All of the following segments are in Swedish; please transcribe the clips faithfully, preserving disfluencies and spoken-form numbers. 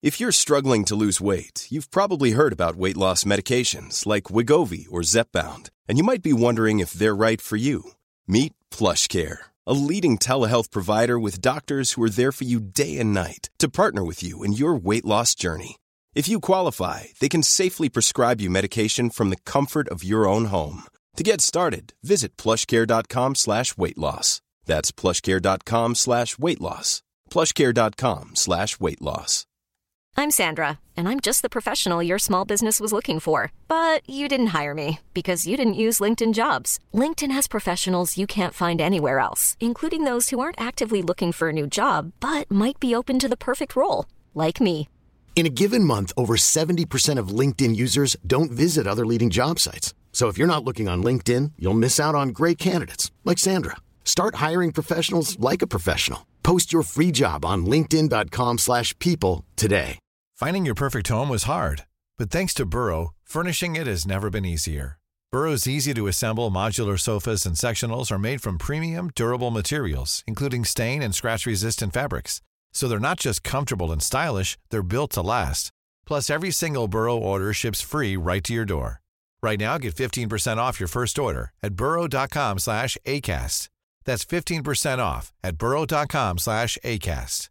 If you're struggling to lose weight, you've probably heard about weight loss medications like Wegovy or Zepbound, and you might be wondering if they're right for you. Meet PlushCare, a leading telehealth provider with doctors who are there for you day and night to partner with you in your weight loss journey. If you qualify, they can safely prescribe you medication from the comfort of your own home. To get started, visit plushcare.com slash weight loss. That's plushcare.com slash weight loss. plushcare.com slash weight loss. I'm Sandra, and I'm just the professional your small business was looking for. But you didn't hire me because you didn't use LinkedIn Jobs. LinkedIn has professionals you can't find anywhere else, including those who aren't actively looking for a new job, but might be open to the perfect role, like me. In a given month, over seventy percent of LinkedIn users don't visit other leading job sites. So if you're not looking on LinkedIn, you'll miss out on great candidates like Sandra. Start hiring professionals like a professional. Post your free job on linkedin.com slash people today. Finding your perfect home was hard, but thanks to Burrow, furnishing it has never been easier. Burrow's easy-to-assemble modular sofas and sectionals are made from premium, durable materials, including stain and scratch-resistant fabrics. So they're not just comfortable and stylish, they're built to last. Plus, every single Burrow order ships free right to your door. Right now, get fifteen percent off your first order at burrow.com slash ACAST. That's fifteen percent off at burrow.com slash ACAST.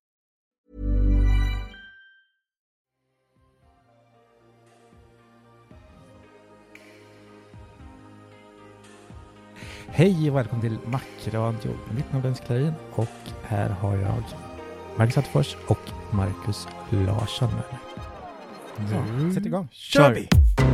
Hej och välkommen till Macradio. Mitt namn är Dennis Klarin och här har jag Marcus Attefors och Marcus Larsson med mig. Så, sätt igång. Kör vi!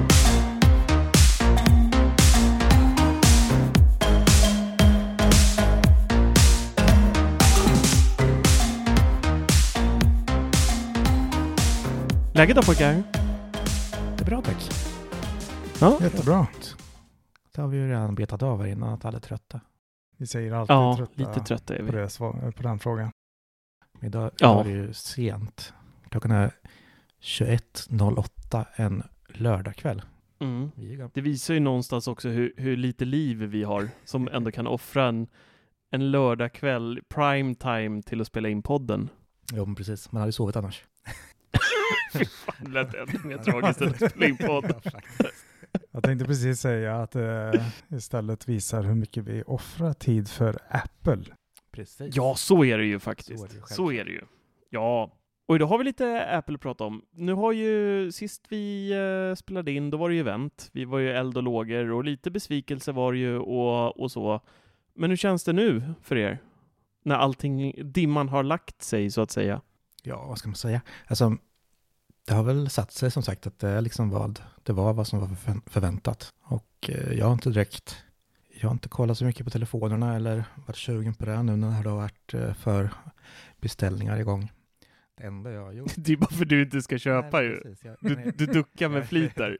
Läget då pojkar? Det är bra tack. Ja, jättebra. Det har vi ju redan betat av här innan att alla är trötta. Vi säger alltid ja, trötta lite trötta är vi. På, det, på den frågan. Idag ja. är det ju sent. Klockan är tjugoett noll åtta en lördagkväll. Mm. Det visar ju någonstans också hur, hur lite liv vi har som ändå kan offra en, en lördagkväll prime time till att spela in podden. Jo, men precis. Man hade sovit annars. Fy fan, det lät ännu mer tragiskt än att spela in podden. Jag tänkte precis säga att det eh, istället visar hur mycket vi offrar tid för Apple. Precis. Ja, så är det ju faktiskt. Så är det ju. Så är det ju. Ja, och idag har vi lite Apple att prata om. Nu har ju, sist vi uh, spelade in, då var det ju event. Vi var ju eld och lågor och lite besvikelse var det ju och, och så. Men hur känns det nu för er? När allting, dimman har lagt sig så att säga. Ja, vad ska man säga? Alltså, det har väl satt sig som sagt att det är liksom vad det var, vad som var förväntat. Och eh, jag har inte direkt, jag har inte kollat så mycket på telefonerna eller varit sugen på det nu när det har varit eh, för beställningar igång. Det enda jag har gjort. Det är bara för att du inte ska köpa. Nej, ju. Jag, du, du duckar med flit där.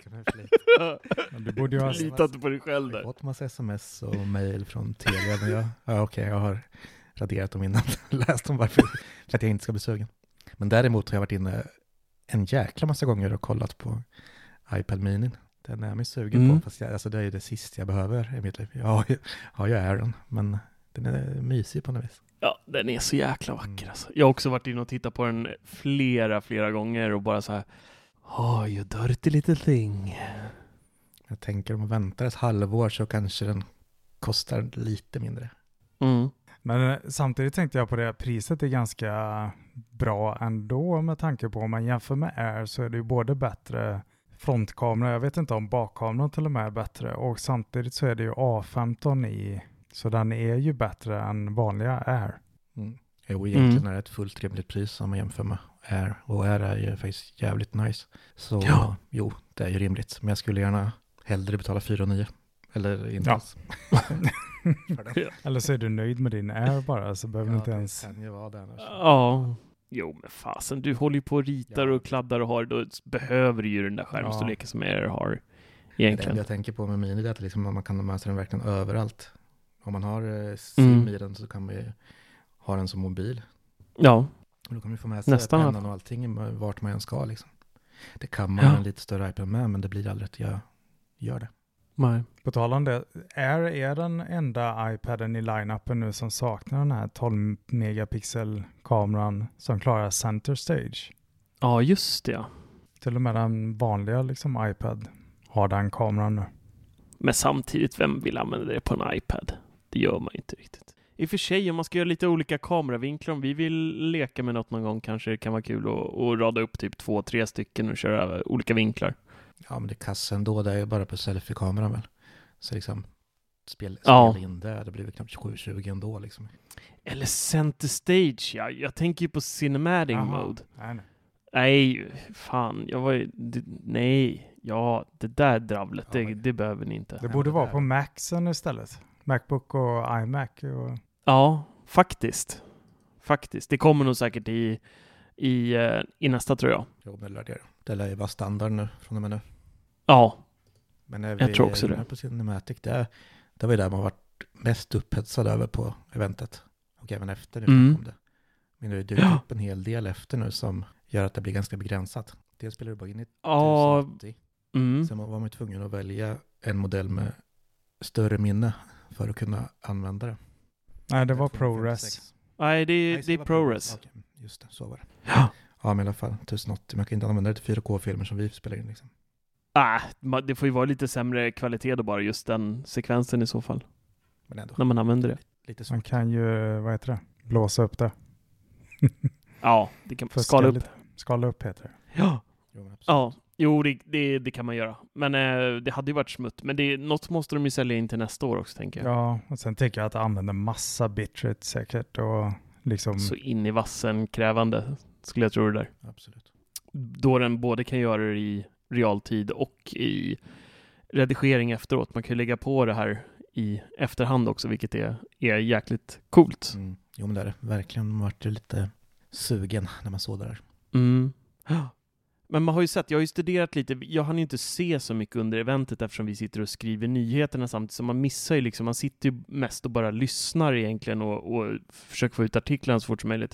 Du borde ju ha litat på dig själv där. Jag har fått massa sms och mejl från Telia. Men jag, ja, okej, jag har raderat dem innan. Läst dem varför, för att jag inte ska bli sugen. Men däremot har jag varit inne en jäkla massa gånger och kollat på iPad Mini. Den är jag mig sugen mm. på. Fast jag, alltså det är ju det sista jag behöver i mitt liv. Jag har ju, har ju Aaron, men den är mysig på något vis. Ja, den är så jäkla vacker. Mm. Alltså. Jag har också varit inne och tittat på den flera, flera gånger och bara så här, oh, you dirty little thing. Jag tänker om man väntar ett halvår så kanske den kostar lite mindre. Mm. Men samtidigt tänkte jag på det, priset är ganska bra ändå med tanke på om man jämför med Air så är det ju både bättre frontkamera, jag vet inte om bakkameran till och med är bättre och samtidigt så är det ju A femton i, så den är ju bättre än vanliga Air. Mm. Jo, egentligen mm. är det ett fullt rimligt pris om man jämför med Air och Air är ju faktiskt jävligt nice. Så ja. Jo, det är ju rimligt, men jag skulle gärna hellre betala fyra nio eller inte ja. alls. Eller så är du nöjd med din Air bara så behöver ja, du inte ens... kan ju vara där. Ja, jo men fasen, du håller ju på och ritar ja. och kladdar och har, då behöver du ju den där skärmstorleken ja. som Air har egentligen. Det jag tänker på med Mini är att liksom, man kan möta den verkligen överallt. Om man har eh, sim mm. i den så kan man ju ha den som mobil. Ja. Och då kan man få med sig nästan pennan och allting vart man än ska liksom. Det kan man ja. en lite större iPad med, men det blir aldrig att jag gör det. Nej. På tal om det, Air är den enda iPaden i line-upen nu som saknar den här tolv megapixel kameran som klarar center stage. Ja, just det. Till och med den vanliga liksom iPad har den kameran nu. Men samtidigt, vem vill använda det på en iPad? Det gör man inte riktigt. I och för sig, om man ska göra lite olika kameravinklar, om vi vill leka med något någon gång, kanske det kan vara kul att, att rada upp typ två, tre stycken och köra olika vinklar. Ja, men det kastar ändå, det är ju bara på selfie-kameran väl. Så liksom, spel, spela Ja. in det, det blir väl knappt sju tjugo ändå liksom. Eller center stage, ja. Jag tänker ju på cinematic Jaha. mode. Nej, nej. Nej, fan, jag var ju... Det, nej, ja, det där dravlet, Ja, det, men- det behöver ni inte. Det men borde det vara där- på Maxen istället. Macbook och iMac. Och... Ja, faktiskt. Faktiskt. Det kommer nog säkert i, i, eh, i nästa, tror jag. Jo, men det, det lär ju vara standard nu, från och med nu. Ja, Men när Jag vi tror också är inne det. på Cinematic, det, det var ju där man varit mest upphetsad över på eventet. Och även efter nu Mm. kom det. Men det har ju dykt Ja. upp en hel del efter nu som gör att det blir ganska begränsat. Dels spelar du bara in i ja, tusen åttio. mm. Sen var man ju tvungen att välja en modell med större minne för att kunna använda det. Nej, det var tvåhundrafemtiosex. ProRes. Nej, det, Nej, är- så det är var ProRes. Okej, just det, så var det. Ja. Ja, men i alla fall tusen åttio. Man kan inte använda det till fyra K-filmer som vi spelar in liksom. Ah, ma- det får ju vara lite sämre kvalitet då bara, just den sekvensen i så fall, Men ändå. när man använder det. Lite Man svårt. kan ju, vad heter det? Blåsa upp det. Ja, det kan Fuska skala upp. lite. Skala upp heter det. Ja, Jo, men absolut. ja. Jo, det, det, det kan man göra. Men eh, det hade ju varit smutt. Men det, något måste de ju sälja in till nästa år också, tänker jag. Ja, och sen tänker jag att det använder massa bitrate säkert och liksom... Så in i vassen krävande, skulle jag tro det där. Absolut. Då den både kan göra det i realtid och i redigering efteråt. Man kan ju lägga på det här i efterhand också, vilket är, är jäkligt coolt. Mm. Jo, men det är det. Verkligen. Man vart ju lite sugen när man såg det där. Mm. Men man har ju sett, jag har ju studerat lite, jag hann ju inte se så mycket under eventet eftersom vi sitter och skriver nyheterna samtidigt, så man missar ju liksom, man sitter ju mest och bara lyssnar egentligen och, och försöker få ut artiklarna så fort som möjligt.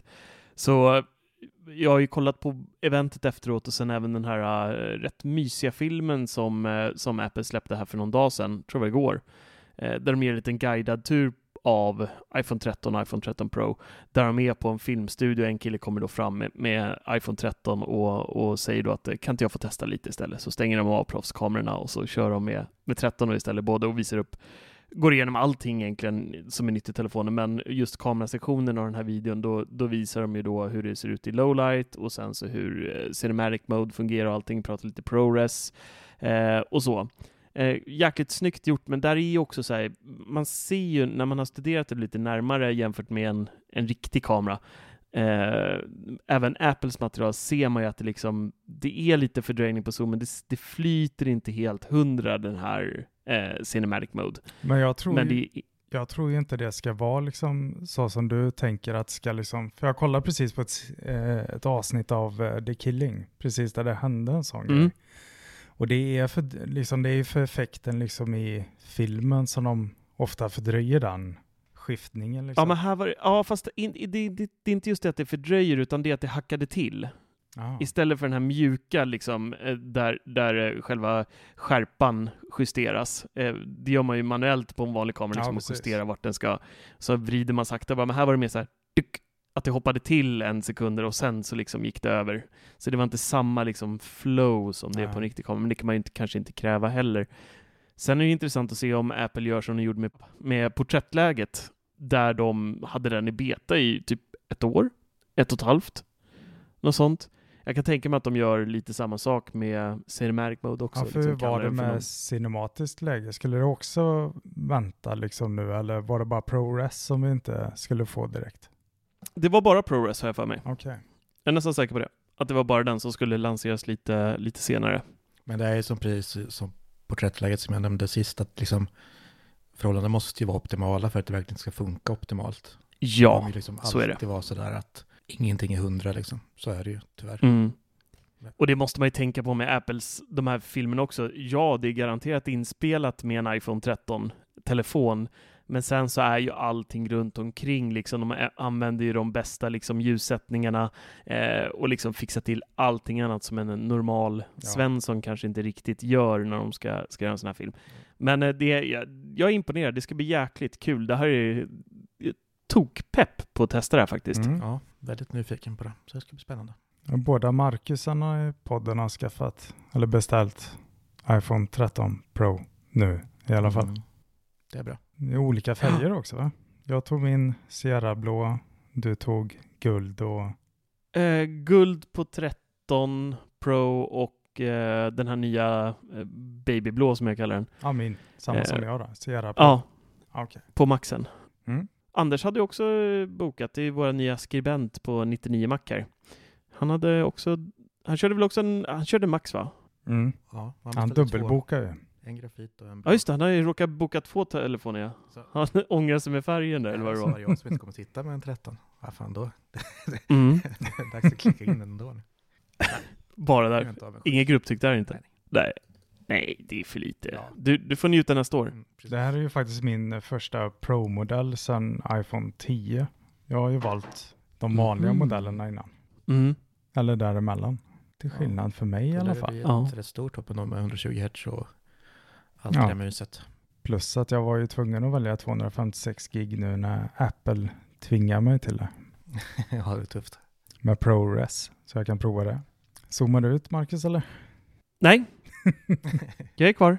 Så jag har ju kollat på eventet efteråt och sen även den här uh, rätt mysiga filmen som, uh, som Apple släppte här för någon dag sedan, tror jag igår, uh, där de ger en liten guidad tur av iPhone tretton och iPhone tretton Pro, där de är på en filmstudio. En kille kommer då fram med, med iPhone tretton och, och säger då att kan inte jag få testa lite istället? Så stänger de av proffskamerorna och så kör de med, med tretton istället, både och visar upp, går igenom allting egentligen som är nytt i telefonen, men just kamerasektionen av den här videon, då, då visar de ju då hur det ser ut i lowlight och sen så hur eh, cinematic mode fungerar och allting, pratar lite ProRes eh, och så. Eh, jäkligt snyggt gjort, men där är ju också så här, man ser ju när man har studerat det lite närmare jämfört med en, en riktig kamera, eh, även Apples material, ser man ju att det liksom, det är lite fördröjning på zoomen, det, det flyter inte helt hundra den här eh, cinematic mode. Men jag tror Men ju... det, Jag tror ju inte det ska vara liksom så som du tänker att ska liksom, för jag kollade precis på ett, eh, ett avsnitt av eh, The Killing, precis där det hände en sån Mm. grej. Och det är för, liksom, det är för effekten liksom i filmen som de ofta fördröjer den skiftningen. Liksom. ja, men här var det, ja, fast in, det, det, det är inte just det att det fördröjer, utan det är att det hackade till. Ah. Istället för den här mjuka liksom, eh, där, där eh, själva skärpan justeras. Eh, Det gör man ju manuellt på en vanlig kamera, Ja, liksom, och precis. justerar vart den ska. Så vrider man sakta bara, men här var det mer så här tyck, att det hoppade till en sekund och sen så liksom gick det över. Så det var inte samma liksom flow som det är på en Nej. riktig kamera, men det kan man ju inte, kanske inte kräva heller. Sen är det intressant att se om Apple gör som de gjorde med, med porträttläget, där de hade den i beta i typ ett år, ett och ett halvt, något sånt. Jag kan tänka mig att de gör lite samma sak med Cinematic Mode också. Ja, för liksom, hur kallar var det den för med någon- cinematiskt läge? Skulle det också vänta liksom nu, eller var det bara ProRes som vi inte skulle få direkt? Det var bara ProRes, har jag för mig. Okej. Jag är nästan säker på det. Att det var bara den som skulle lanseras lite, lite senare. Men det är ju som precis som porträttläget som jag nämnde sist, att liksom förhållandena måste ju vara optimala för att det verkligen ska funka optimalt. Det Ja, kommer ju liksom så är det. alltid vara sådär att ingenting är hundra liksom. Så är det ju tyvärr. Mm. Och det måste man ju tänka på med Apples, de här filmerna också. Ja, det är garanterat inspelat med en iPhone tretton-telefon. Men sen så är ju allting runt omkring liksom, de ä- använder ju de bästa liksom ljussättningarna eh, och liksom fixar till allting annat som en normal Ja. Svensson kanske inte riktigt gör när de ska, ska göra en sån här film. Men eh, det, jag, jag är imponerad, det ska bli jäkligt kul. Det här är tokpepp på att testa det här faktiskt. Mm. Ja, väldigt nyfiken på det. Så det ska bli spännande. Båda Marcusarna i podden har skaffat, eller beställt iPhone tretton Pro nu i alla fall. Mm. Det är bra. Det är olika färger också, va? Jag tog min Sierra blå, du tog guld och... Eh, guld på tretton Pro och eh, den här nya eh, babyblå som jag kallar den. Ja, min. Samma Eh, som jag då. Sierra Pro. Ja, Ah, okay. på Maxen. Mm. Anders hade ju också bokat, det är våra nya skribent på nittionio Mac här. Han hade också, han körde väl också en, han körde Max va? Mm. Ja, Han dubbelbokar ju. En grafit och en Ja just det, han har ju råkat boka två telefoner ja. Så. Han ångrar sig med färgen där, eller vad det Så var. var jag som inte kommer sitta med en tretton. Ja, fan då. Mm. Det är dags att klicka in den ändå. nu. Bara Jag är där. inte av med Ingen grupptyck där inte. Nej. Nej. Nej, det är för lite. Ja. Du, du får njuta nästa år. Mm, precis. Det här är ju faktiskt min första Pro-modell sedan iPhone tio. Jag har ju valt de vanliga Mhm. modellerna innan. Mm. Eller däremellan. Till Ja. skillnad för mig i Så alla där fall. blir Ja. ett rätt stort hopp med hundratjugo hertz och allt Ja. det där muset. Plus att jag var ju tvungen att välja tvåhundrafemtiosex gig nu när Apple tvingar mig till det. Ja, det är tufft. Med ProRes. Så jag kan prova det. Zoomar du ut, Marcus, eller? Nej, jag är kvar.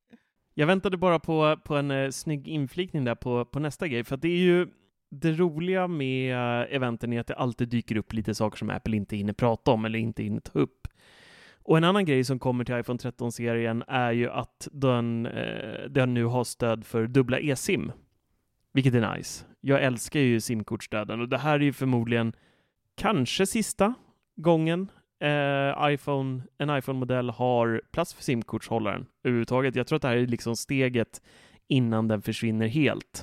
Jag väntade bara på, på en eh, snygg inflikning där på, på nästa grej. För att det är ju det roliga med eh, eventen är att det alltid dyker upp lite saker som Apple inte hinner prata om eller inte hinner ta upp. Och en annan grej som kommer till iPhone tretton-serien är ju att den, eh, den nu har stöd för dubbla eSIM. Vilket är nice. Jag älskar ju SIM-kortstöden och det här är ju förmodligen kanske sista gången eh, iPhone, en iPhone-modell har plats för SIM-kortshållaren överhuvudtaget. Jag tror att det här är liksom steget innan den försvinner helt.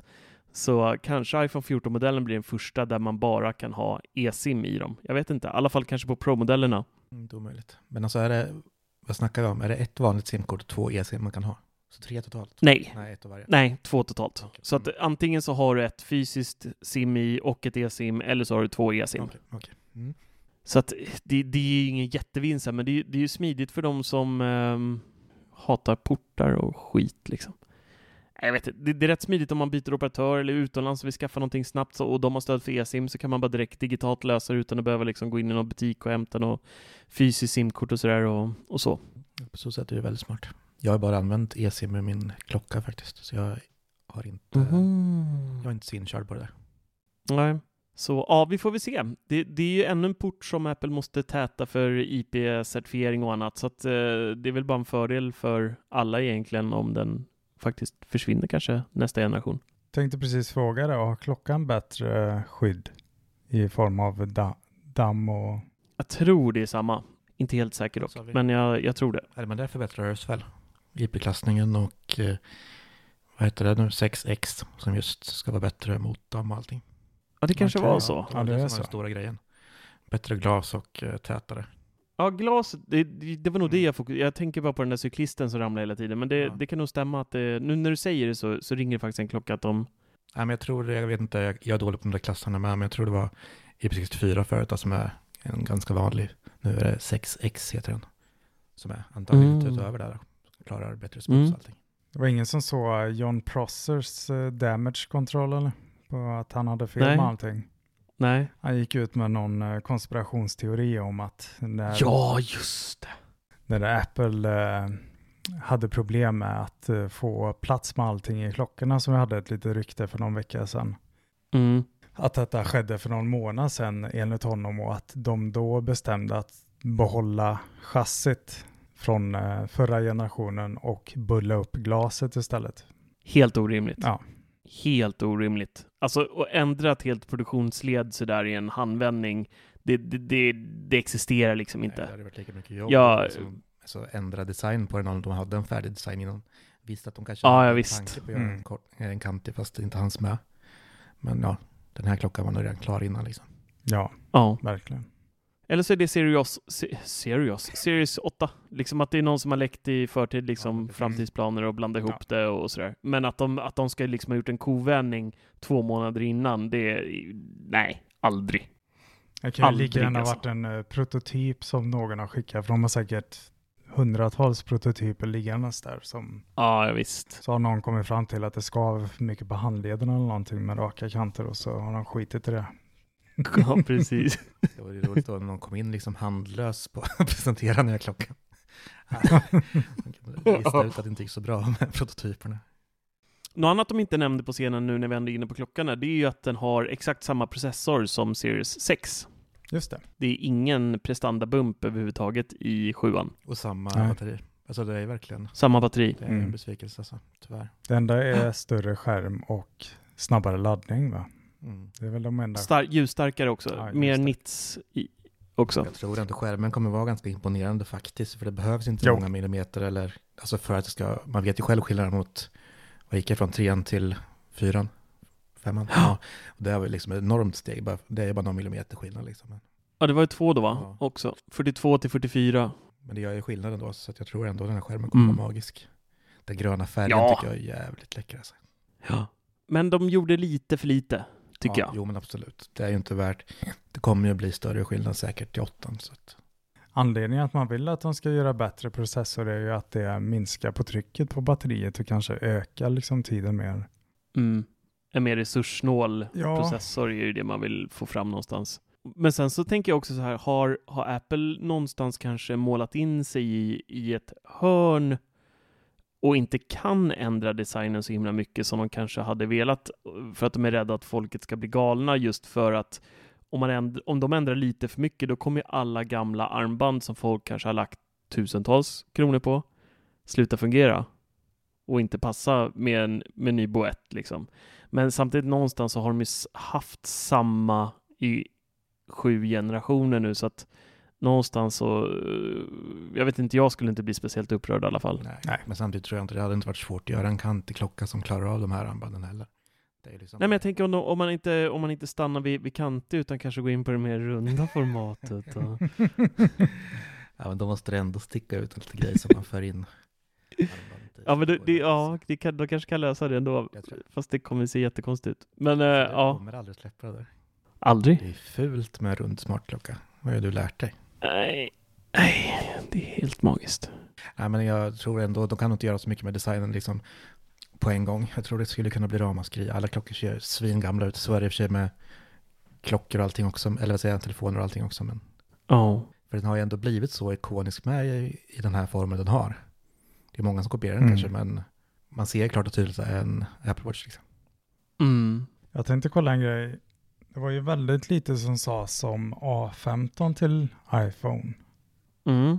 Så kanske iPhone fjorton-modellen blir den första där man bara kan ha eSIM i dem. Jag vet inte, i alla fall kanske på Pro-modellerna. Mm, det är omöjligt. Men alltså är det, vad snackar vi om? Är det ett vanligt simkort och två eSIM man kan ha? Så tre totalt? Nej. Nej, ett av varje. Nej, två totalt. Okej. Så att antingen så har du ett fysiskt SIM i och ett eSIM, eller så har du två eSIM. Okej, okej. Mm. Så att det, det är ju ingen jättevinst här, men det är, det är ju smidigt för de som ehm, hatar portar och skit liksom. Jag vet inte, det, det är rätt smidigt om man byter operatör eller utomlands och vill skaffa någonting snabbt så, och de har stöd för eSIM, så kan man bara direkt digitalt lösa det utan att behöva liksom gå in i någon butik och hämta något fysiskt SIM-kort och sådär och, och så. På så sätt är det väldigt smart. Jag har bara använt eSIM med min klocka faktiskt. Så jag har inte, jag är inte så inkörd på det där. Nej. Så ja, vi får väl se. Det, det är ju ännu en port som Apple måste täta för I P-certifiering och annat. Så att, eh, det är väl bara en fördel för alla egentligen om den faktiskt försvinner kanske nästa generation. Tänkte precis fråga det. Har klockan bättre skydd i form av da- damm och... Jag tror det är samma. Inte helt säker dock. Så har vi- Men jag, jag tror det. Nej, men där förbättras väl I P-klassningen och eh, vad heter det nu? sex X som just ska vara bättre mot damm och allting. Ja, det kanske Okej, var ja. så. Ja, det är som var så. den stora grejen. Bättre glas och eh, tätare. Ja, glas, det, det, det var nog det jag fokuserade. Jag tänker bara på den där cyklisten som ramlar hela tiden. Men det, Ja. det kan nog stämma att det, nu när du säger det så, så ringer det faktiskt en klocka att de... Nej, men jag tror, jag vet inte, jag, jag är dålig på de där klasserna med, men jag tror det var I P sextiofyra förut som är en ganska vanlig. Nu är det sex X heter den. Som är antagligen Mm. utöver där. Klarar bättre spons Mm. och allting. Det var ingen som såg John Prossers uh, damage control eller? På att han hade fel Nej. med allting. Nej. Han gick ut med någon uh, konspirationsteori om att när, Ja, just det. när Apple uh, hade problem med att uh, få plats med allting i klockorna, som vi hade ett litet rykte för någon vecka sedan. Mm. Att detta skedde för någon månad sedan enligt honom, och att de då bestämde att behålla chassit från uh, förra generationen och bulla upp glaset istället. Helt orimligt. Ja. Helt orimligt. Alltså att ändra ett helt produktionsled så där i en handvändning, det, det, det, det existerar liksom Nej, inte. det hade varit lika mycket jobb. Ja. Liksom, alltså, ändra design på den om de hade en färdig design innan. Visst att de kanske Ja, hade ja, en visst. tanke på att göra Mm. en, kort, en kantig fast det inte hanns med. Men ja, den här klockan var nog redan klar innan liksom. Ja, Ja. verkligen. Eller så är det Sirius, Se- Sirius, Series åtta. Liksom att det är någon som har läckt i förtid liksom Ja, precis. framtidsplaner och blandat ihop Ja. det och sådär. Men att de, att de ska liksom ha gjort en kovändning två månader innan, det är... Nej, aldrig. Det kan ju Aldrig, lika gärna ha alltså. varit en uh, prototyp som någon har skickat, för de har säkert hundratals prototyper liggandes där. Som, Ja, visst. så har någon kommit fram till att det skaver för mycket på handleden eller någonting med raka kanter, och så har de skitit i det. Ja, precis. Det var ju roligt då när någon kom in liksom handlös på att presentera den här klockan. Man visste ut att det inte gick så bra med prototyperna. Något annat de inte nämnde på scenen nu när vi ändå är inne på klockan är, det är ju att den har exakt samma processor som Series sex. Just det. Det är ingen prestandabump överhuvudtaget i sjuan. Och samma Nej. batteri. Alltså det är verkligen Samma batteri. det är en Mm. besvikelse alltså, tyvärr. Det enda är större skärm och snabbare laddning, va? Mm. Det är väl de enda. Star- ljusstarkare också. Ja, Mer ljusstärk. nits i också. Jag tror inte skärmen kommer vara ganska imponerande faktiskt, för det behövs inte Jo. många millimeter eller, alltså för att det ska, man vet ju själv skillnaden mot, vad gick jag från trean till fyran, femman. Ja. Och det är väl liksom ett enormt steg, bara, det är bara någon millimeter skillnad liksom. Ja, det var ju två då va? Ja. Också. fyrtiotvå till fyrtiofyra. Men det gör ju skillnaden då, så att jag tror ändå den här skärmen kommer Mm. vara magisk. Den gröna färgen Ja. tycker jag är jävligt läcker alltså. Ja. Men de gjorde lite för lite, tycker Ja, jag. jo men absolut. Det är ju inte värt, det kommer ju bli större skillnad säkert till åttan. Så att, Anledningen att man vill att de ska göra bättre processor är ju att det minskar på trycket på batteriet och kanske ökar liksom tiden mer. Mm. En mer resurssnål Ja. processor är ju det man vill få fram någonstans. Men sen så tänker jag också så här, har, har Apple någonstans kanske målat in sig i, i ett hörn och inte kan ändra designen så himla mycket som de kanske hade velat, för att de är rädda att folket ska bli galna, just för att om, man änd- om de ändrar lite för mycket, då kommer ju alla gamla armband som folk kanske har lagt tusentals kronor på sluta fungera och inte passa med en, med en ny boett liksom. Men samtidigt någonstans så har de ju s- haft samma i sju generationer nu, så att någonstans så, eh, jag vet inte, jag skulle inte bli speciellt upprörd i alla fall. nej. Nej. Men samtidigt tror jag inte det hade inte varit svårt att göra en kantig klocka som klarar av de här armbanden heller. Det är liksom... Nej, men jag tänker om, de, om, man, inte, om man inte stannar vid, vid kanter utan kanske går in på det mer runda formatet. Och... Ja, men då måste det ändå sticka ut en liten grej som man för in. armbandet i. Ja, men det, det, ja, det kan, de kanske kan lösa det ändå, Jag tror- fast det kommer se jättekonstigt ut. Men eh, Det ja, kommer aldrig släppa det där. aldrig. Det är fult med en rund smartklocka. Vad har du lärt dig? Nej, nej, det är helt magiskt. Nej, men jag tror ändå, de kan inte göra så mycket med designen liksom på en gång. Jag tror det skulle kunna bli ramaskri. Alla klockor ser svingamla ut. Så är det i och för sig med klockor och allting också. Eller vad säger jag, telefoner och allting också. Men Ja. för den har ju ändå blivit så ikonisk med i, i den här formen den har. Det är många som kopierar den Mm. kanske, men man ser klart och tydligt att det är en Apple Watch liksom. Mm. Jag tänkte kolla en grej. Det var ju väldigt lite som sades om A femton till iPhone. Mm.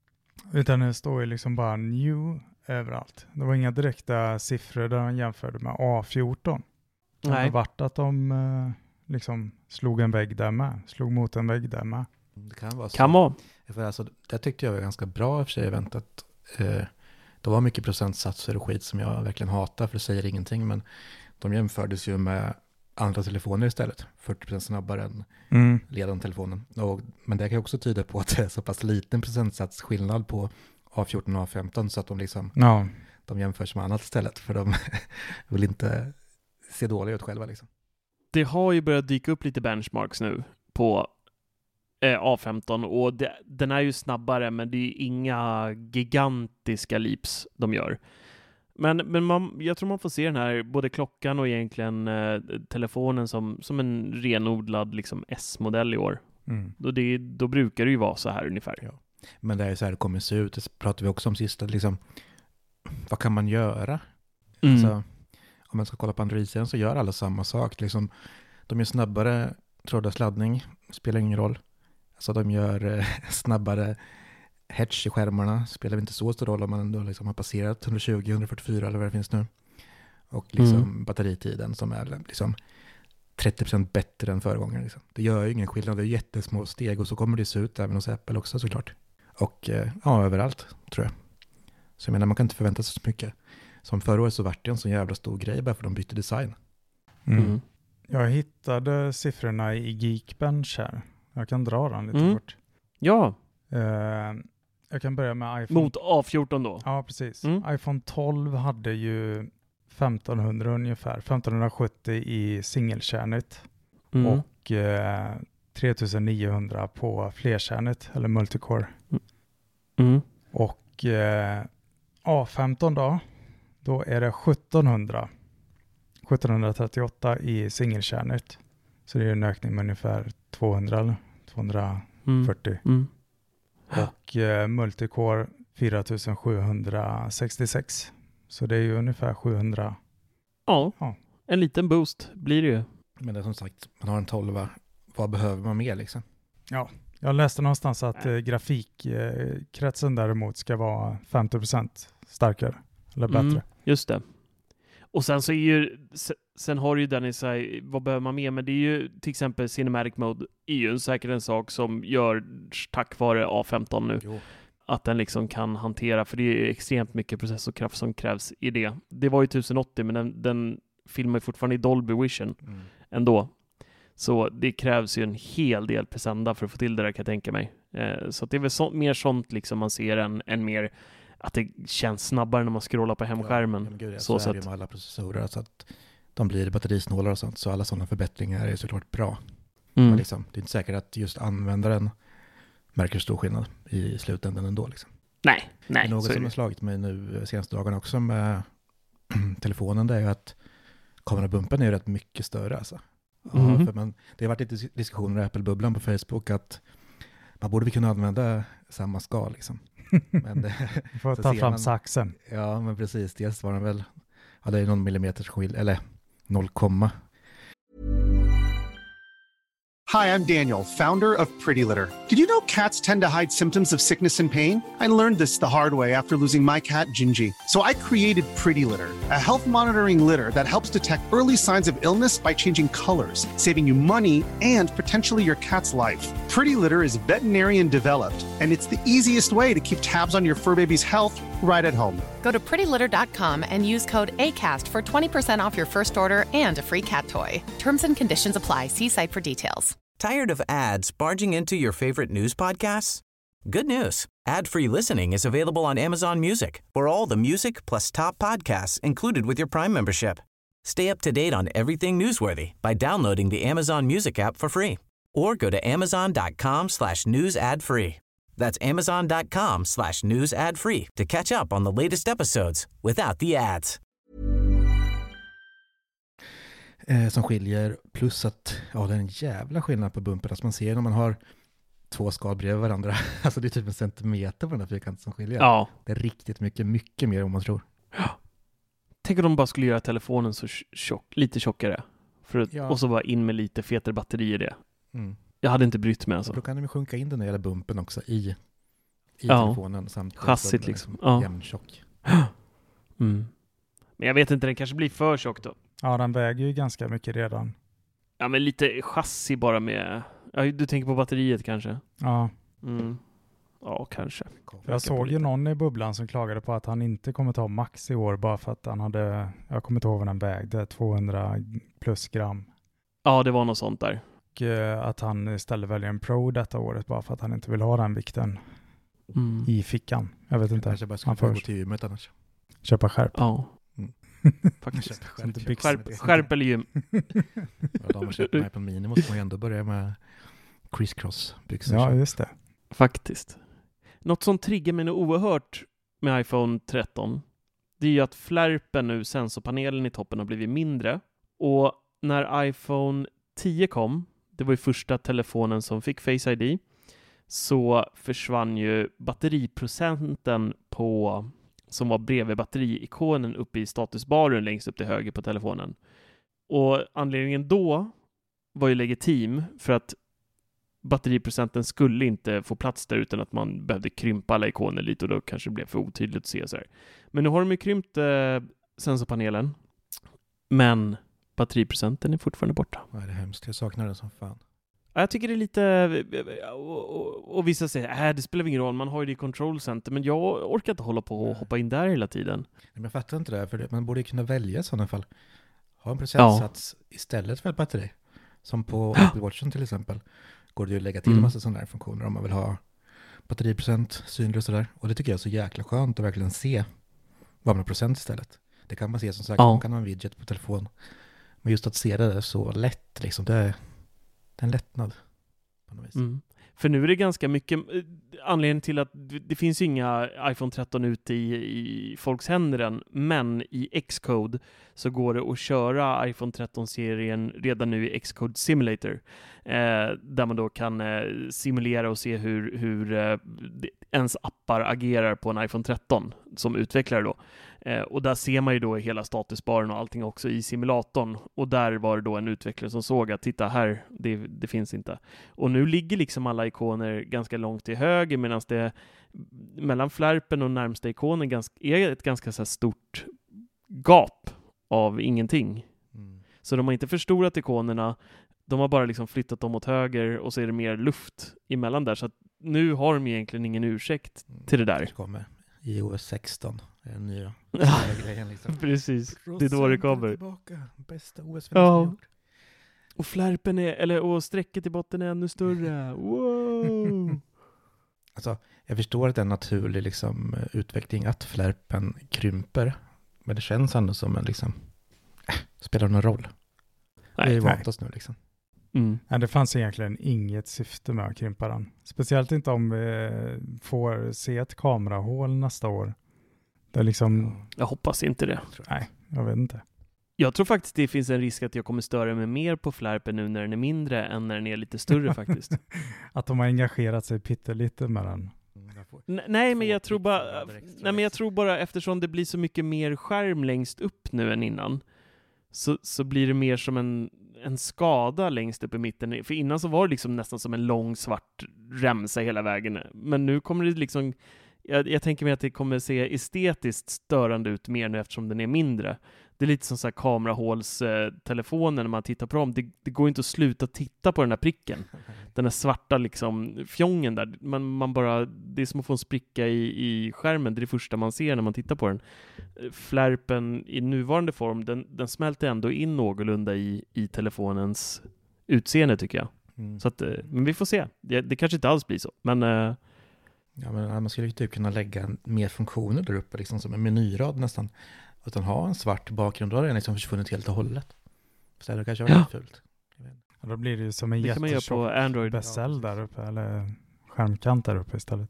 Utan det står ju liksom bara new överallt. Det var inga direkta siffror där man jämförde med A fjorton. Det har Nej. varit att de eh, liksom slog en vägg där med. Slog mot en vägg där med. Det kan vara så. Kan vara. För alltså, det tyckte jag var ganska bra i och för sig eventet. Eh, det var mycket procentsatser och skit som jag verkligen hatar, för det säger ingenting, men de jämfördes ju med andra telefoner istället. fyrtio procent snabbare än Mm. ledande telefonen. Och, men det kan också tyda på att det är så pass liten procentsats skillnad på A fjorton och A femton, så att de liksom Ja. de jämförs med annat istället, för de vill inte se dåliga ut själva liksom. Det har ju börjat dyka upp lite benchmarks nu på eh, A femton, och det, den är ju snabbare, men det är inga gigantiska leaps de gör. Men, men man, jag tror man får se den här, både klockan och egentligen eh, telefonen som, som en renodlad liksom, S-modell i år. Mm. Då, det, då brukar det ju vara så här ungefär. Ja. Men det är ju så här det kommer se ut, det pratade vi också om sist, att liksom, vad kan man göra? Mm. Alltså, om man ska kolla på Android-sidan så gör alla samma sak. Liksom, de gör snabbare trådlös laddning, spelar ingen roll. Alltså de gör eh, snabbare hedge i skärmarna, spelar inte så stor roll om man ändå liksom har passerat hundratjugo, hundrafyrtiofyra eller vad det finns nu. Och liksom Mm. batteritiden som är liksom trettio procent bättre än föregångaren. Liksom. Det gör ju ingen skillnad, det är jättesmå steg, och så kommer det se ut även hos Apple också såklart. Och eh, ja, överallt tror jag. Så jag menar, man kan inte förvänta sig så mycket. Som förra året så var det en så jävla stor grej bara för de bytte design. Mm. Mm. Jag hittade siffrorna i Geekbench här. Jag kan dra den lite Mm. fort. Ja, Eh, jag kan börja med iPhone. mot A fjorton då. Ja, precis. Mm. iPhone tolv hade ju femtonhundra ungefär. femtonhundrasjuttio i singelkärnigt. Mm. Och eh, tretusen-niohundra på flerkärnigt eller multicore. Mm. Och eh, A femton då, då är det sjuttonhundra. sjuttonhundratrettioåtta i singelkärnigt. Så det är en ökning med ungefär tvåhundra eller tvåhundrafyrtio. Mm. Mm. Och eh, multicore fyra tusen sjuhundrasextiosex. Så det är ju ungefär sjuhundra. Ja, Ja. en liten boost blir det ju. Men det är som sagt, man har en tolva. Vad behöver man mer liksom? Ja, jag läste någonstans att eh, grafikkretsen däremot ska vara femtio procent starkare eller bättre. Mm, just det. Och sen så är ju, sen har ju den i sig, vad behöver man mer? Men det är ju till exempel Cinematic Mode är ju säkert en sak som gör tack vare A femton nu. Jo. Att den liksom kan hantera, för det är extremt mycket processorkraft som krävs i det. Det var ju tusen åttio, men den, den filmar ju fortfarande i Dolby Vision Mm. ändå. Så det krävs ju en hel del presenda för att få till det där, kan jag tänka mig. Eh, så att det är väl så, mer sånt liksom man ser än, än mer att det känns snabbare när man scrollar på hemskärmen. Ja, men gud, så så är det sätt. ju med alla processorer, så att de blir batterisnålare och sånt. Så alla sådana förbättringar är såklart bra. Mm. Men liksom, det är inte säkert att just användaren märker stor skillnad i slutändan ändå. Liksom. Nej, Det nej. är något så är som det. har slagit mig nu senaste dagarna också med telefonen, det är ju att kamerabumpen är ju rätt mycket större. Alltså. Ja, Mhm. för man, det har varit lite diskussioner i Apple-bubblan på Facebook att man borde kunna använda samma skal. Liksom. Men det, Du får så ta ser fram man- saxen. ja, men precis. Dels var den väl, ja, det är någon millimeters skill, eller noll komma. Hi, I'm Daniel, founder of Pretty Litter. Did you know cats tend to hide symptoms of sickness and pain? I learned this the hard way after losing my cat, Gingy. So I created Pretty Litter, a health monitoring litter that helps detect early signs of illness by changing colors, saving you money and potentially your cat's life. Pretty Litter is veterinarian developed, and it's the easiest way to keep tabs on your fur baby's health right at home. Go to pretty litter dot com and use code ACAST for twenty percent off your first order and a free cat toy. Terms and conditions apply. See site for details. Tired of ads barging into your favorite news podcasts? Good news. Ad-free listening is available on Amazon Music for all the music plus top podcasts included with your Prime membership. Stay up to date on everything newsworthy by downloading the Amazon Music app for free or go to amazon.com slash news ad free. That's amazon.com slash news ad free to catch up on the latest episodes without the ads. Eh, som skiljer, plus att ja, det är en jävla skillnad på bumpen. Alltså man ser när man har två skal bredvid varandra. Alltså det är typ en centimeter på den här fyrkanten som skiljer. Ja. Det är riktigt mycket, mycket mer än man tror. Tänk om de bara skulle göra telefonen så tjock, lite tjockare. För att, Ja. Och så bara in med lite fetare batteri i det. Mm. Jag hade inte brytt mig alltså. Då kan de ju sjunka in den när det gäller bumpen också i, i Ja. telefonen. Samtidigt Chassit som liksom. den är Ja. jämntjock. Mm. Men jag vet inte, den kanske blir för tjock då. Ja, den väger ju ganska mycket redan. Ja, men lite chassi bara med... Ja, du tänker på batteriet kanske? Ja, Mm. Ja, kanske. jag såg ju någon i bubblan som klagade på att han inte kommer ta max i år bara för att han hade, jag kommer inte ihåg vad den vägde, tvåhundra plus gram. Ja, det var något sånt där. Och eh, att han istället väljer en Pro detta året bara för att han inte vill ha den vikten Mm. i fickan. Jag vet inte. Kanske bara ska Han få får gå till gymmet annars. köpa skärp. Ja. Mm. Faktiskt. Skärp, Inte skärp, byxor. Skärp, skärp eller gym. Ja, de har köpt mig på Mini måste man ju ändå börja med crisscross byxor. Ja, just det. Faktiskt. Något som triggar mig oerhört med iPhone tretton, det är ju att flärpen nu, sensorpanelen i toppen, har blivit mindre. Och när iPhone tio kom, det var ju första telefonen som fick Face I D, så försvann ju batteriprocenten på, som var bredvid batteriikonen uppe i statusbaren längst upp till höger på telefonen. Och anledningen då var ju legitim, för att batteriprocenten skulle inte få plats där utan att man behövde krympa alla ikoner lite och då kanske det blev för otydligt att se så här. Men nu har de ju krympt eh, sensorpanelen, men batteriprocenten är fortfarande borta. Ja, det är hemskt. Jag saknar den som fan. Ja, jag tycker det är lite... Och, och, och vissa säger att äh, det spelar ingen roll, man har ju det i Control Center, men jag orkar inte hålla på och hoppa in där hela tiden. Men jag fattar inte det här, för det, man borde ju kunna välja i sådana fall. Ha en procentsats ja. istället för ett batteri. Som på Apple Watchen till exempel. Går det ju att lägga till mm. en massa sådana här funktioner om man vill ha batteriprocent, synlig och sådär. Och det tycker jag är så jäkla skönt att verkligen se vad man har procent istället. Det kan man se som sagt, ja. man kan ha en widget på telefon. Men just att se det är så lätt, liksom, det är, det är en lättnad. på något vis. Mm. För nu är det ganska mycket anledning till att det finns inga iPhone tretton ute i, i folks händer än, men i Xcode så går det att köra iPhone tretton-serien redan nu i Xcode Simulator, eh, där man då kan eh, simulera och se hur, hur eh, ens appar agerar på en iPhone tretton som utvecklare då. Eh, och där ser man ju då hela statusbaren och allting också i simulatorn, och där var det då en utvecklare som såg att titta här, det, det finns inte. Och nu ligger liksom alla ikoner ganska långt till höger, medan det mellan flärpen och närmsta ikonen ganska, är ett ganska så här stort gap av ingenting. Mm. Så de har inte förstorat ikonerna, de har bara liksom flyttat dem åt höger, och så är det mer luft emellan där, så att nu har de egentligen ingen ursäkt till det där. Det kommer i O S sexton, det är den nya grejen liksom. Precis, det är då det kommer. Tillbaka. Bästa O S ja. Och flärpen är, eller och strecket i botten är ännu större. Wow! Alltså, jag förstår att det är en naturlig liksom, utveckling att flärpen krymper. Men det känns ändå som en liksom, äh, spelar någon roll. Nej, vi är vant oss nu liksom. Mm. Ja, det fanns egentligen inget syfte med att krympa den. Speciellt inte om vi får se ett kamerahål nästa år. Det är liksom... Jag hoppas inte det. Nej, jag vet inte. Jag tror faktiskt det finns en risk att jag kommer störa mig mer på flärpen nu när den är mindre än när den är lite större faktiskt. Att de har engagerat sig pyttelite med den. N- nej, men jag tror bara nej, men jag tror bara eftersom det blir så mycket mer skärm längst upp nu än innan, så, så blir det mer som en, en skada längst upp i mitten. För innan så var det liksom nästan som en lång svart remsa hela vägen. Men nu kommer det liksom, jag, jag tänker mig att det kommer se estetiskt störande ut mer nu eftersom den är mindre. Det är lite som så här kamerahålstelefonen när man tittar på dem. Det, det går inte att sluta titta på den här pricken. Den här svarta liksom fjongen där. Man, man bara, det är som att få en spricka i, i skärmen. Det är det första man ser när man tittar på den. Flärpen i nuvarande form, den, den smälter ändå in någorlunda i, i telefonens utseende tycker jag. Mm. Så att, men vi får se. Det, det kanske inte alls blir så. Men... Uh... Ja, men man skulle ju typ kunna lägga mer funktioner där uppe. Liksom som en menyrad nästan. Utan ha en svart bakgrund, då har den liksom försvunnit helt och hållet. Så det kanske var ja. fult. Ja, då blir det ju som en jättetjock bezel där uppe, eller skärmkant där uppe istället.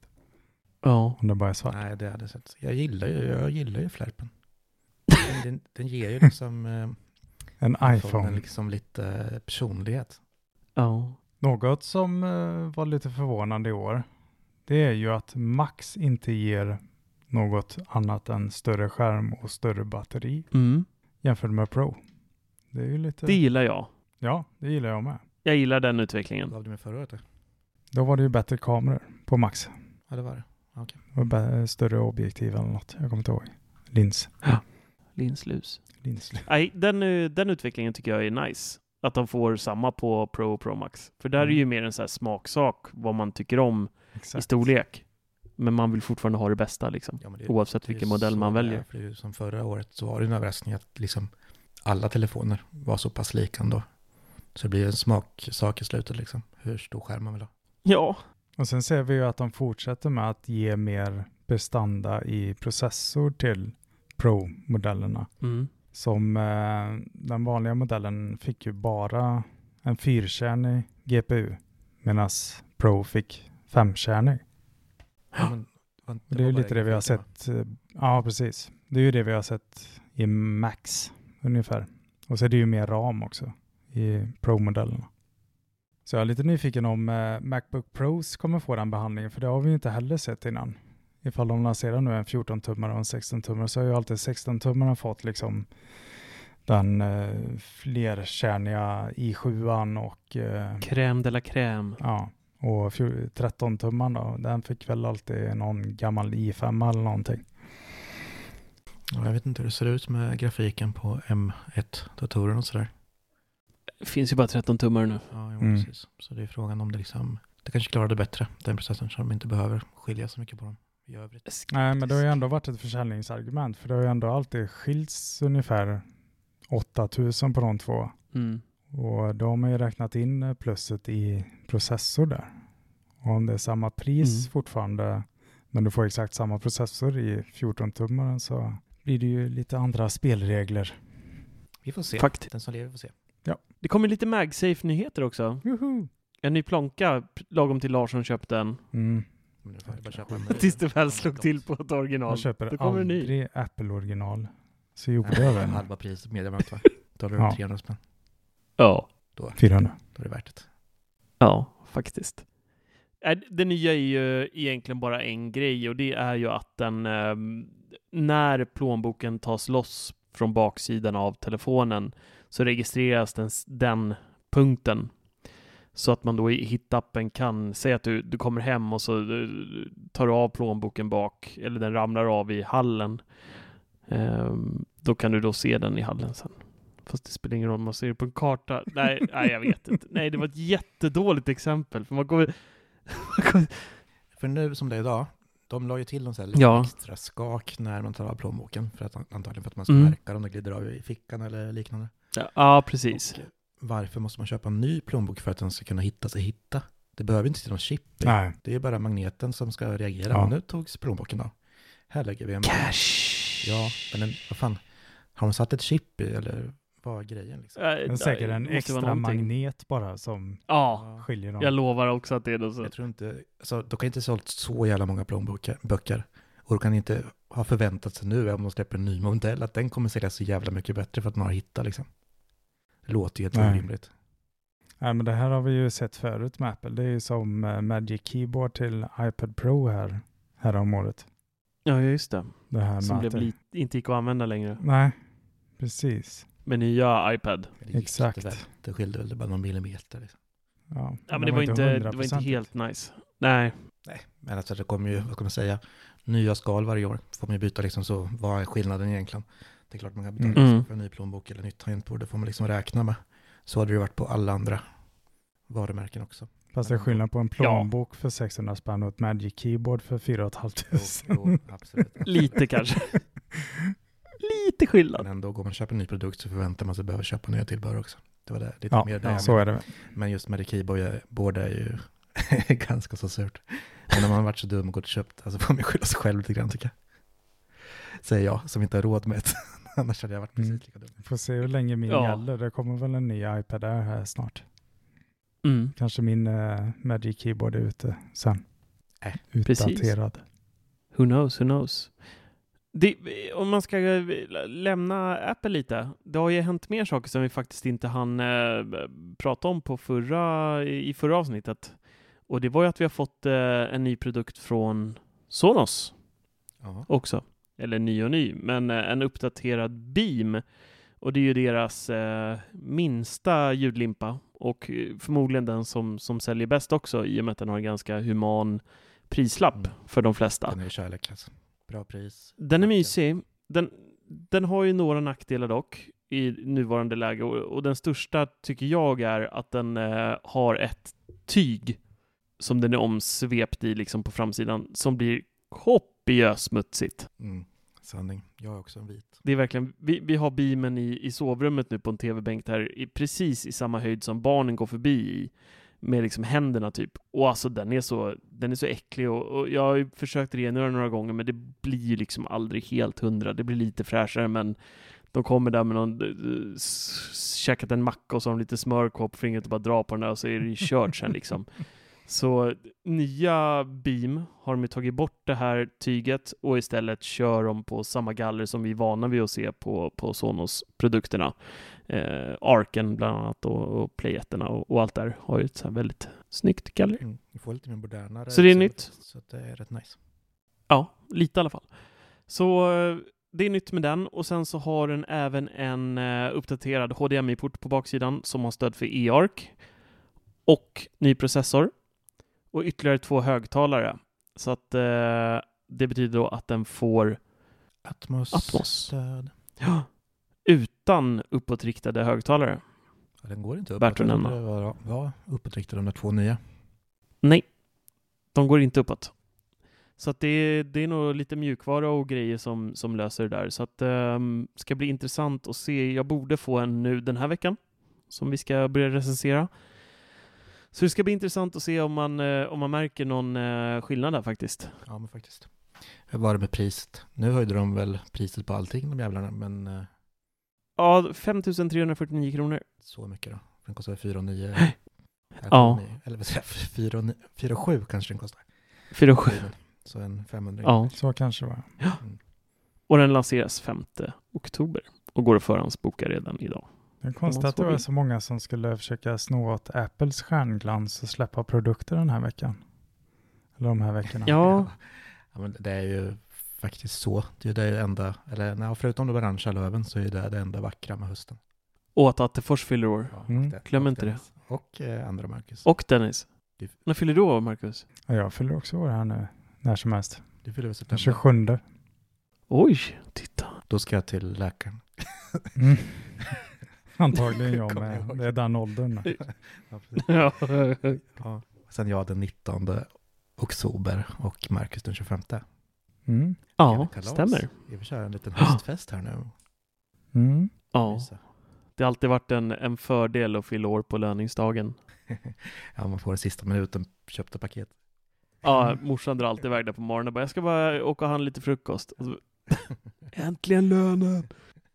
Ja. Om det bara är svart. Nej, det hade sett. Jag gillar ju, jag gillar ju flärpen. Den, den, den ger ju liksom eh, en iPhone liksom lite personlighet. Ja. Något som eh, var lite förvånande i år, det är ju att Max inte ger något annat än större skärm och större batteri mm. jämfört med Pro. Det är ju lite... Det gillar jag. Ja, det gillar jag med. Jag gillar den utvecklingen. Vad var det med förra året? Då var det ju bättre kameror på Max. Ja, det var det. Okej. Okay. Större objektiv eller något. Jag kommer inte ihåg. Lins. Ja. Linslus. Linslus. Nej, den, den utvecklingen tycker jag är nice. Att de får samma på Pro och Pro Max. För där mm. är ju mer en så här smaksak vad man tycker om Exakt. I storlek. Men man vill fortfarande ha det bästa liksom. Ja, det, oavsett vilken modell man väljer. För det, som förra året så var det en överraskning att liksom alla telefoner var så pass lika ändå. Så det blir en smaksak i slutet liksom. Hur stor skärm man vill ha. Ja. Och sen ser vi ju att de fortsätter med att ge mer prestanda i processor till Pro-modellerna. Mm. Som eh, den vanliga modellen fick ju bara en fyrkärnig G P U. Medan Pro fick femkärnig. Ja, men, det, det är ju lite det vi har sett. Ja, precis. Det är ju det vi har sett i Max ungefär. Och så är det ju mer RAM också i Pro-modellerna. Så jag är lite nyfiken om eh, MacBook Pros kommer få den behandlingen. För det har vi ju inte heller sett innan. Ifall de lanserar nu en fjorton-tummare och en sexton-tummare så har ju alltid sexton-tummarna fått liksom den eh, flerkärniga i sjuan och... Eh, crème de la crème. Ja. Och tretton-tumman då, den fick väl alltid någon gammal i fem eller någonting. Ja, jag vet inte hur det ser ut med grafiken på M ett-datorer och sådär. Det finns ju bara tretton tummar nu. Ja, jo, mm. precis. Så det är frågan om det liksom, det kanske klarar det bättre, den processen, så de inte behöver skilja så mycket på dem i övrigt. Nej, men det har ju ändå varit ett försäljningsargument, för det har ju ändå alltid skilts ungefär åtta tusen på de två. Mm. Och då har man ju räknat in plusset i processor där. Och om det är samma pris mm. fortfarande, men du får exakt samma processor i fjorton-tummaren, så blir det ju lite andra spelregler. Vi får se. Fakt. Den som lever får se. Ja. Det kommer lite MagSafe-nyheter också. Juhu. En ny plånka, lagom till Larsson köpte en. Mm. Men nu får jag bara köpa en Tills det väl slog till på ett original. Jag köper Då kommer en ny. aldrig Apple-original. Så gjorde jag väl. Halva pris mediamarkt va? Då har du Ja. trehundra spänn. Ja. Då, fyrahundra. då är det värt det. Ja, faktiskt. Äh, Det nya är ju egentligen bara en grej och det är ju att den, eh, när plånboken tas loss från baksidan av telefonen så registreras den, den punkten. Så att man då i hittappen kan säga att du, du kommer hem och så uh, tar du av plånboken bak eller den ramlar av i hallen. Um, då kan du då se den i hallen sen. Fast det spelar ingen roll om man ser det på en karta. Nej, nej jag vet inte. Nej, det var ett jättedåligt exempel. För man kommer... För nu som det är idag, de la ju till någon sån här Ja. extra skak när man tar av plånboken. För att, antagligen för att man ska Mm. märka om det glider av i fickan eller liknande. Ja, ja, precis. Och varför måste man köpa en ny plånbok för att den ska kunna hitta sig hitta? Det behöver inte till någon chip. Nej. Det är bara magneten som ska reagera. Ja. Och nu togs plånboken av. Här lägger vi en... Cash! Ja, men den, vad fan? Har de satt ett chip i eller vad är grejen liksom? Äh, Det är säkert en måste vara extra någonting. magnet bara som Ja, skiljer dem. jag lovar också att det är något så. Jag tror inte... Alltså, de kan inte sålt så jävla många plånböcker. Böcker. Och de kan inte ha förväntat sig nu om de släpper en ny modell att den kommer sälja så jävla mycket bättre för att några hittar liksom. Det låter ju helt Nej. orimligt. Nej, men det här har vi ju sett förut med Apple. Det är ju som uh, Magic Keyboard till iPad Pro här, här om året. Ja, just det. Det här Som med blev att det- li- inte gick att använda längre. Nej, precis. Med nya iPad. Det gick Exakt. inte väl. Det skilde väl bara någon millimeter liksom. Ja, Ja, men det var inte, det var inte hundraprocentigt. helt nice. Nej. Nej, men alltså det kommer ju, vad ska man säga, nya skal varje år. Får man ju byta liksom, så vad är skillnaden egentligen? Det är klart man kan betala Mm. extra för en ny plånbok eller nytt tangentbord. Det får man liksom räkna med. Så hade det ju varit på alla andra varumärken också. Fast det är skillnad på en plånbok för sexhundra spänn och ett Magic Keyboard för fyra och ett halvt Jo, tusen. jo, absolut. Lite kanske. Lite skillnad. Men ändå går man och köper en ny produkt så förväntar man sig behöva köpa nya tillbehör också. Det var det, lite Ja, mer det ja, jag så menade. är det. Men just med det keyboard är ju ganska så surt. Men när man har varit så dum och gått och köpt, alltså får man skylla sig själv lite grann tycker jag. Säger jag, som inte har råd med det. Annars hade jag varit precis Mm. lika dum. Får se hur länge min Ja. gäller. Det kommer väl en ny iPad Air här snart. Mm. Kanske min uh, Magic Keyboard är ute sen. Äh, Utdaterad. Who knows, who knows. Det, om man ska eh, lämna Apple lite. Det har ju hänt mer saker som vi faktiskt inte hann eh, prata om på förra, i förra avsnittet. Och det var ju att vi har fått eh, en ny produkt från Sonos Ja. också. Eller ny och ny, men eh, en uppdaterad Beam. Och det är ju deras eh, minsta ljudlimpa. Och eh, förmodligen den som, som säljer bäst också, i och med att den har en ganska human prislapp Mm. för de flesta. Den är ju kärlek alltså. Bra pris. Den är mysig. Den, den har ju några nackdelar dock i nuvarande läge. Och, och den största tycker jag är att den eh, har ett tyg som den är omsvept i liksom på framsidan som blir kopiöst smutsigt. Mm. Sanning. Jag har också en vit. Det är verkligen, vi, vi har beamen i, i sovrummet nu på en tv-bänk där i, precis i samma höjd som barnen går förbi i. Med liksom händerna typ. Och alltså den är så, den är så äcklig och, och jag har ju försökt rengöra några gånger men det blir ju liksom aldrig helt hundra. Det blir lite fräschare men de kommer där med någon uh, käkat en macka och så har de lite smör kvar på fingret och bara drar på den där och så är det ju kört sen liksom. Så nya Beam har de ju tagit bort det här tyget och istället kör de på samma galler som vi är vana vid att se på, på Sonos-produkterna. Eh, Arken bland annat och, och Playetterna och, och allt där har ju ett så här väldigt snyggt galler. Mm. Vi får lite mer modernare. Så det är så- nytt? Så att det är rätt nice. Ja, lite i alla fall. Så eh, det är nytt med den och sen så har den även en eh, uppdaterad H D M I-port på baksidan som har stöd för eARC och ny processor och ytterligare två högtalare. Så att eh, det betyder då att den får Atmos. Atmos. Stöd. ja, utan uppåtriktade högtalare. Ja, den går inte upp. Värt att Jag trodde nämna. det var, var uppåtriktad de där två nya. Nej, de går inte uppåt. Så att det, är, det är nog lite mjukvara och grejer som, som löser det där. Så att det um, ska bli intressant att se. Jag borde få en nu den här veckan som vi ska börja recensera. Så det ska bli intressant att se om man, eh, om man märker någon eh, skillnad där faktiskt. Ja, men faktiskt. Hur var det med priset? Nu höjde de väl priset på allting, de jävlarna, men eh, Ja, fem tusen trehundrafyrtionio kronor. så mycket då. Den kostar fyra och nio. Ja. Eller vad säger jag, fyra och sju kanske den kostar. fyra och sju. Så en femhundra. Ja. Så kanske det var. Ja. Och den lanseras femte oktober och går att förhandsboka redan idag. Det är konstigt att det var så många som skulle försöka snå åt Apples stjärnglans och släppa produkter den här veckan. Eller de här veckorna. Ja. Ja, men det är ju faktiskt så. Det är det enda, eller nej, förutom det orangea löven så är det det enda vackra med hösten. Och att Attefors fyller år. Ja, Mm. det, Glöm och inte Dennis. Och eh, andra Marcus. Och Dennis. Du, När fyller du år, Marcus? Ja, jag fyller också år här nu. När som helst. du fyller väl Den september? tjugosjunde. Oj, titta. Då ska jag till läkaren. Mm. Antagligen jag Kommer med. jag ihåg. Det är den åldern. Ja, precis. Ja. Ja. Sen jag den nittonde oktober och Marcus den tjugofemte. Mm. Ja, Kalas. stämmer. Vi får köra en liten höstfest här nu. Mm. Ja, Mysa. det har alltid varit en, en fördel att fylla år på löningsdagen. Ja, man får den sista minuten köpta paket. Ja, morsan drar alltid iväg där på morgonen och bara, jag ska bara åka och handla lite frukost. Och så, äntligen lönen!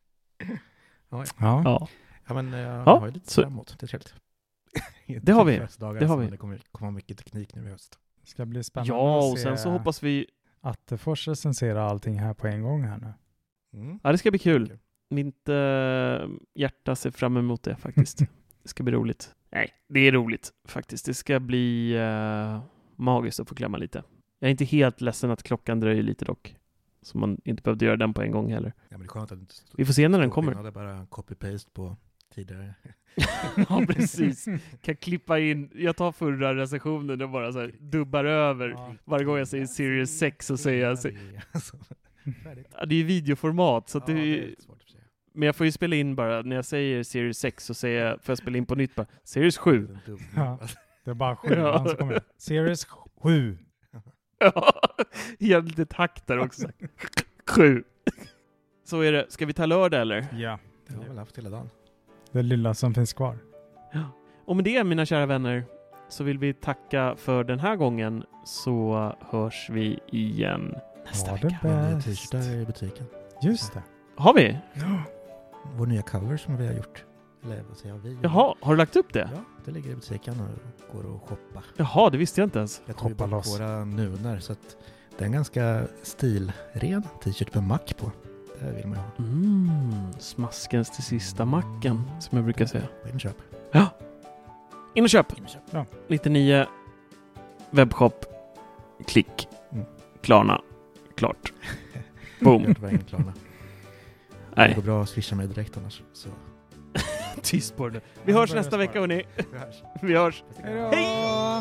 Ja. Ja, Ja, men jag Ja, har ju lite så- fram emot. Det är trevligt. Det har vi. Dagar, Det har så vi. Det kommer komma mycket teknik nu i höst. Det ska bli spännande ja att och se sen så hoppas vi... Attefors recensera allting här på en gång här nu. Mm. Ja, det ska bli kul. Kul. Mitt äh, hjärta ser fram emot det faktiskt. Det ska bli roligt. Nej, det är roligt faktiskt. Det ska bli äh, magiskt att få klämma lite. Jag är inte helt ledsen att klockan dröjer lite dock. Så man inte behövde göra den på en gång heller. Ja, men det är skönt att det inte står- Vi får se när den står kommer. skillnad, Det är bara copy-paste på tidigare. Ja, precis. Kan klippa in. Jag tar förra recensionen och bara så här dubbar över. Ja. Varje gång jag säger Series sex så säger jag... Alltså, färdigt. Ja, det är ju videoformat så att Ja, det är, det är ju- lite svårt att säga. men jag får ju spela in bara, när jag säger Series sex så säger jag, får jag spela in på nytt bara, Series sju. En dubbel. Ja. Det är bara sju Ja. som kommer. Series sju. Ja, helt lite takt där också. Sju. Så är det. Ska vi ta lördag eller? Ja. Det har vi väl haft hela dagen. Det lilla som finns kvar. Och med det, mina kära vänner, så vill vi tacka för den här gången, så hörs vi igen nästa Ha vecka. det Våra nya bäst. t-shirtar i butiken. Just det. Har vi? Vår nya cover som vi har gjort. Eller vad säger jag, vi? Jaha, har du lagt upp det? Ja, det ligger i butiken och går att shoppa. Jaha, det visste jag inte ens. Jag tog Hoppa bort loss. våra nunar så att det är en ganska stilren t-shirt med mack på. Det vill man ju ha. Mm, smaskens till sista macken, som jag brukar säga. På inköp. Ja. In och köp. In och köp. Ja. nittionio webbshop. Klick. Mm. Klarna. Klart. Boom. Jag var ingen Klarna. Det Nej, går bra att swisha mig direkt annars. Så. tyst på det. Vi Ja, hörs börjar nästa spara. vecka hörni. Vi hörs. Vi hörs. Hej då! Hej!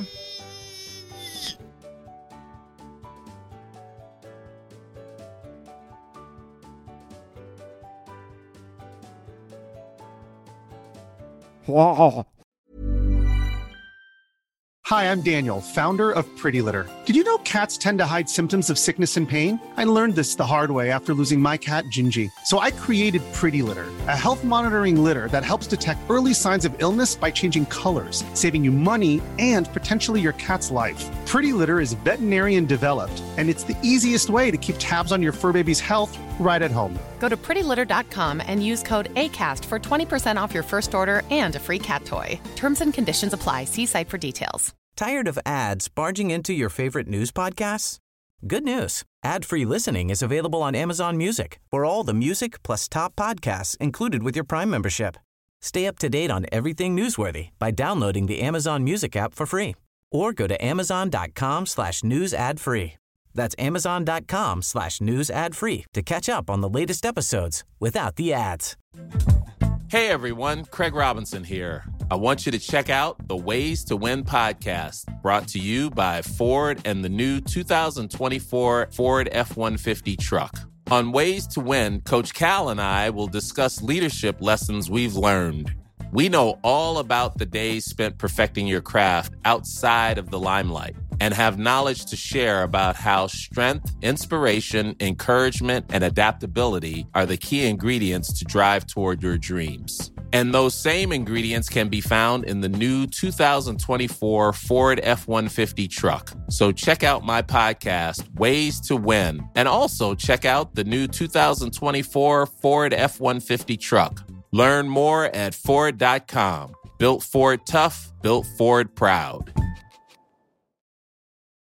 Hi, I'm Daniel, founder of Pretty Litter. Did you know cats tend to hide symptoms of sickness and pain? I learned this the hard way after losing my cat, Gingy. So I created Pretty Litter, a health monitoring litter that helps detect early signs of illness by changing colors, saving you money and potentially your cat's life. Pretty Litter is veterinarian developed, and it's the easiest way to keep tabs on your fur baby's health right at home. Go to pretty litter dot com and use code ACAST for twenty percent off your first order and a free cat toy. Terms and conditions apply. See site for details. Tired of ads barging into your favorite news podcasts? Good news. Ad-free listening is available on Amazon Music for all the music plus top podcasts included with your Prime membership. Stay up to date on everything newsworthy by downloading the Amazon Music app for free or go to amazon.com slash news ad free. That's amazon.com slash news ad free to catch up on the latest episodes without the ads. Hey everyone, Craig Robinson here. I want you to check out the Ways to Win podcast, brought to you by Ford and the new two thousand twenty-four Ford F one fifty truck. On Ways to Win, Coach Cal and I will discuss leadership lessons we've learned. We know all about the days spent perfecting your craft outside of the limelight and have knowledge to share about how strength, inspiration, encouragement, and adaptability are the key ingredients to drive toward your dreams. And those same ingredients can be found in the new two thousand twenty-four Ford F one fifty truck. So check out my podcast, Ways to Win, and also check out the new two thousand twenty-four Ford F one fifty truck. Learn more at Ford dot com. Built Ford tough, built Ford proud.